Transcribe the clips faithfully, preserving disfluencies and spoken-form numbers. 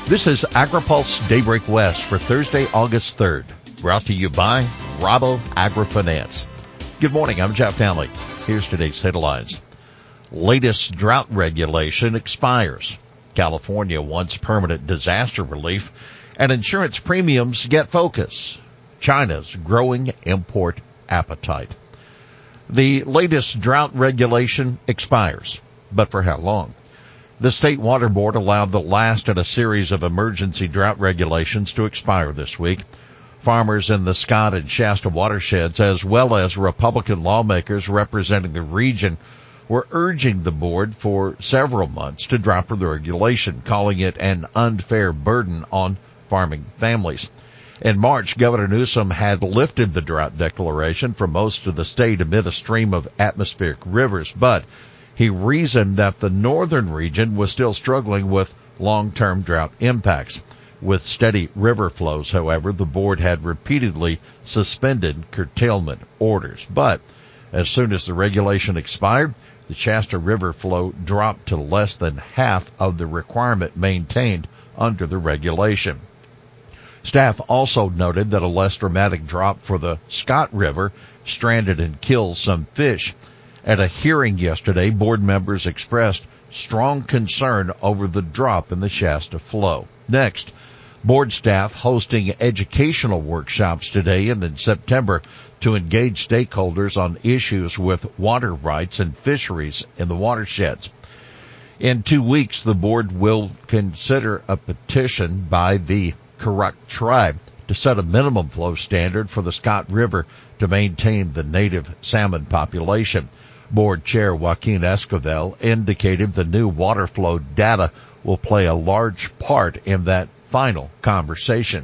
This is AgriPulse Daybreak West for Thursday, August third, brought to you by Rabo AgriFinance. Good morning, I'm Jeff Townley. Here's today's headlines. Latest drought regulation expires. California wants permanent disaster relief, and insurance premiums get focus. China's growing import appetite. The latest drought regulation expires, but for how long? The State Water Board allowed the last in a series of emergency drought regulations to expire this week. Farmers in the Scott and Shasta watersheds, as well as Republican lawmakers representing the region, were urging the board for several months to drop the regulation, calling it an unfair burden on farming families. In March, Governor Newsom had lifted the drought declaration for most of the state amid a stream of atmospheric rivers, but he reasoned that the northern region was still struggling with long-term drought impacts. With steady river flows, however, the board had repeatedly suspended curtailment orders. But as soon as the regulation expired, the Shasta River flow dropped to less than half of the requirement maintained under the regulation. Staff also noted that a less dramatic drop for the Scott River stranded and killed some fish. At a hearing yesterday, board members expressed strong concern over the drop in the Shasta flow. Next, board staff hosting educational workshops today and in September to engage stakeholders on issues with water rights and fisheries in the watersheds. In two weeks, the board will consider a petition by the Karuk tribe to set a minimum flow standard for the Scott River to maintain the native salmon population. Board Chair Joaquin Esquivel indicated the new water flow data will play a large part in that final conversation.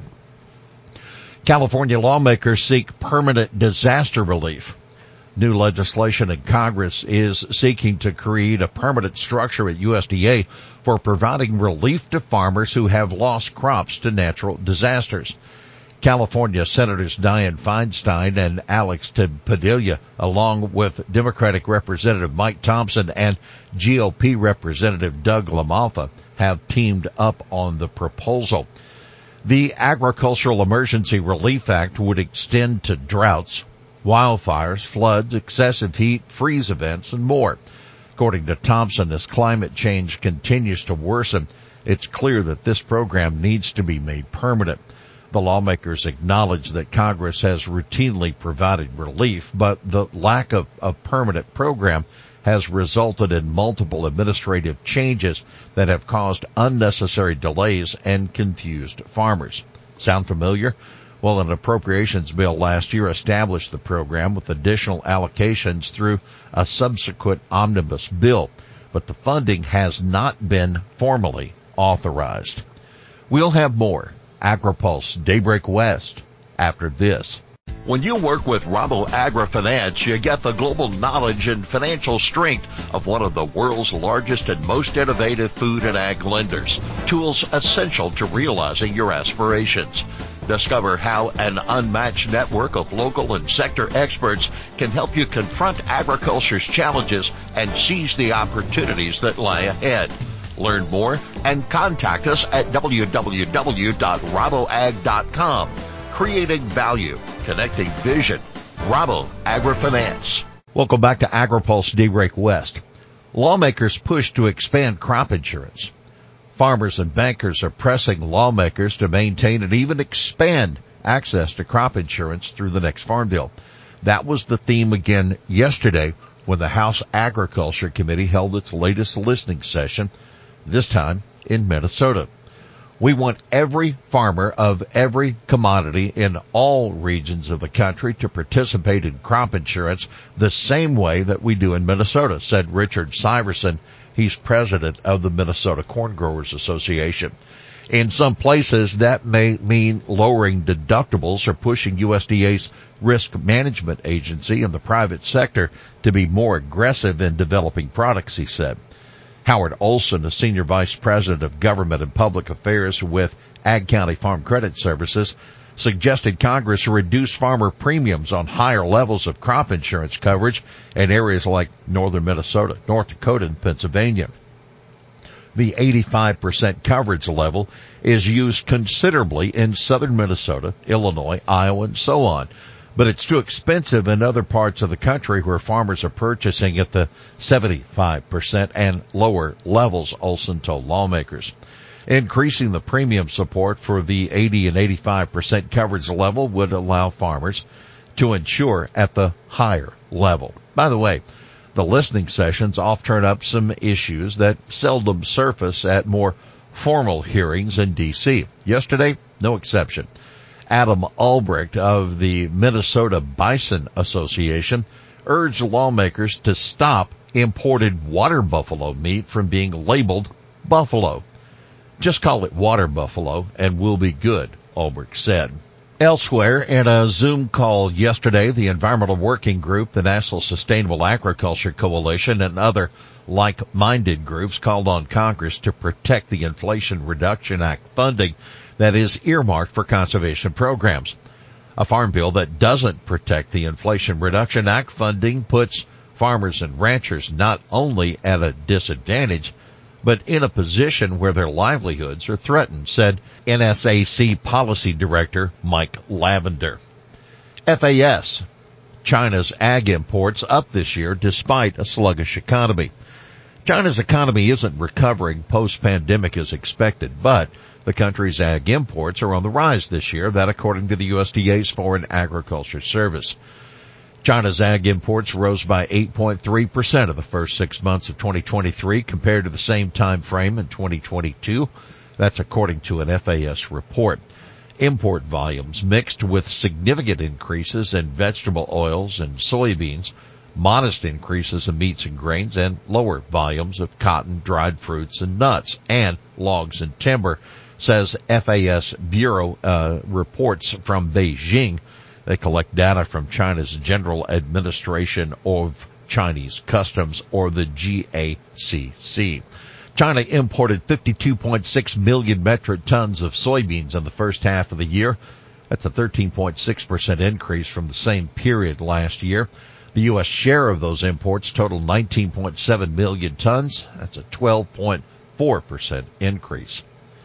California lawmakers seek permanent disaster relief. New legislation in Congress is seeking to create a permanent structure at U S D A for providing relief to farmers who have lost crops to natural disasters. California Senators Dianne Feinstein and Alex Padilla, along with Democratic Representative Mike Thompson and G O P Representative Doug LaMalfa, have teamed up on the proposal. The Agricultural Emergency Relief Act would extend to droughts, wildfires, floods, excessive heat, freeze events, and more. According to Thompson, as climate change continues to worsen, it's clear that this program needs to be made permanent. The lawmakers acknowledge that Congress has routinely provided relief, but the lack of a permanent program has resulted in multiple administrative changes that have caused unnecessary delays and confused farmers. Sound familiar? Well, an appropriations bill last year established the program with additional allocations through a subsequent omnibus bill, but the funding has not been formally authorized. We'll have more AgriPulse Daybreak West after this. When you work with Rabo AgriFinance, you get the global knowledge and financial strength of one of the world's largest and most innovative food and ag lenders. Tools essential to realizing your aspirations. Discover how an unmatched network of local and sector experts can help you confront agriculture's challenges and seize the opportunities that lie ahead. Learn more and contact us at w w w dot rabo ag dot com. Creating value, connecting vision. Rabo AgriFinance. Welcome back to AgriPulse Daybreak West. Lawmakers push to expand crop insurance. Farmers and bankers are pressing lawmakers to maintain and even expand access to crop insurance through the next farm bill. That was the theme again yesterday when the House Agriculture Committee held its latest listening session, this time in Minnesota. We want every farmer of every commodity in all regions of the country to participate in crop insurance the same way that we do in Minnesota, said Richard Syverson. He's president of the Minnesota Corn Growers Association. In some places, that may mean lowering deductibles or pushing U S D A's risk management agency and the private sector to be more aggressive in developing products, he said. Howard Olson, a senior vice president of government and public affairs with Ag County Farm Credit Services, suggested Congress reduce farmer premiums on higher levels of crop insurance coverage in areas like northern Minnesota, North Dakota, and Pennsylvania. The eighty-five percent coverage level is used considerably in southern Minnesota, Illinois, Iowa, and so on. But it's too expensive in other parts of the country where farmers are purchasing at the seventy-five percent and lower levels, Olson told lawmakers. Increasing the premium support for the eighty and eighty-five percent coverage level would allow farmers to insure at the higher level. By the way, the listening sessions often turn up some issues that seldom surface at more formal hearings in D C. Yesterday, no exception. Adam Albrecht of the Minnesota Bison Association urged lawmakers to stop imported water buffalo meat from being labeled buffalo. Just call it water buffalo and we'll be good, Albrecht said. Elsewhere, in a Zoom call yesterday, the Environmental Working Group, the National Sustainable Agriculture Coalition, and other like-minded groups called on Congress to protect the Inflation Reduction Act funding that is earmarked for conservation programs. A farm bill that doesn't protect the Inflation Reduction Act funding puts farmers and ranchers not only at a disadvantage, but in a position where their livelihoods are threatened, said N S A C Policy Director Mike Lavender. F A S, China's ag imports up this year despite a sluggish economy. China's economy isn't recovering post-pandemic as expected, but the country's ag imports are on the rise this year, that according to the U S D A's Foreign Agriculture Service. China's ag imports rose by eight point three percent in the first six months of twenty twenty-three compared to the same time frame in twenty twenty-two. That's according to an F A S report. Import volumes mixed with significant increases in vegetable oils and soybeans, modest increases in meats and grains, and lower volumes of cotton, dried fruits, and nuts, and logs and timber, says F A S Bureau uh, reports from Beijing. They collect data from China's General Administration of Chinese Customs, or the G A C C. China imported fifty-two point six million metric tons of soybeans in the first half of the year. That's a thirteen point six percent increase from the same period last year. The U S share of those imports totaled nineteen point seven million tons. That's a twelve point four percent increase.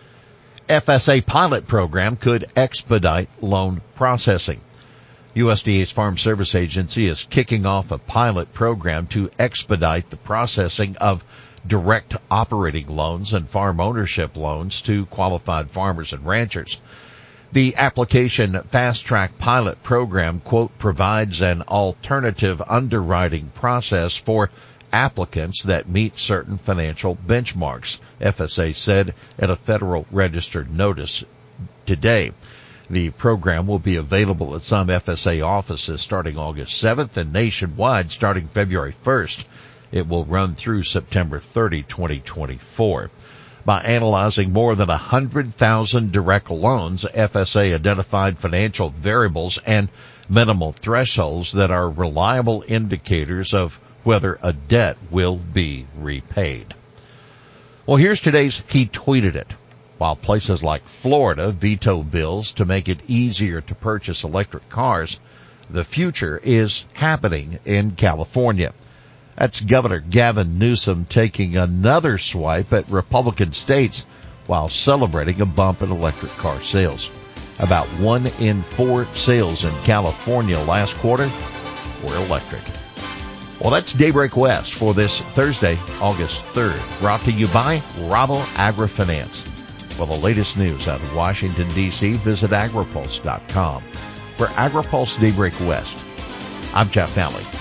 F S A pilot program could expedite loan processing. U S D A's Farm Service Agency is kicking off a pilot program to expedite the processing of direct operating loans and farm ownership loans to qualified farmers and ranchers. The application Fast Track pilot program, quote, provides an alternative underwriting process for applicants that meet certain financial benchmarks, F S A said in a Federal Register notice today. The program will be available at some F S A offices starting August seventh and nationwide starting February first. It will run through September thirtieth, twenty twenty-four. By analyzing more than one hundred thousand direct loans, F S A identified financial variables and minimal thresholds that are reliable indicators of whether a debt will be repaid. Well, here's today's He Tweeted It. While places like Florida veto bills to make it easier to purchase electric cars, the future is happening in California. That's Governor Gavin Newsom taking another swipe at Republican states while celebrating a bump in electric car sales. About one in four sales in California last quarter were electric. Well, that's Daybreak West for this Thursday, August third, brought to you by Rabo AgriFinance. For the latest news out of Washington, D C, visit agripulse dot com. For AgriPulse Daybreak West, I'm Jeff Nally.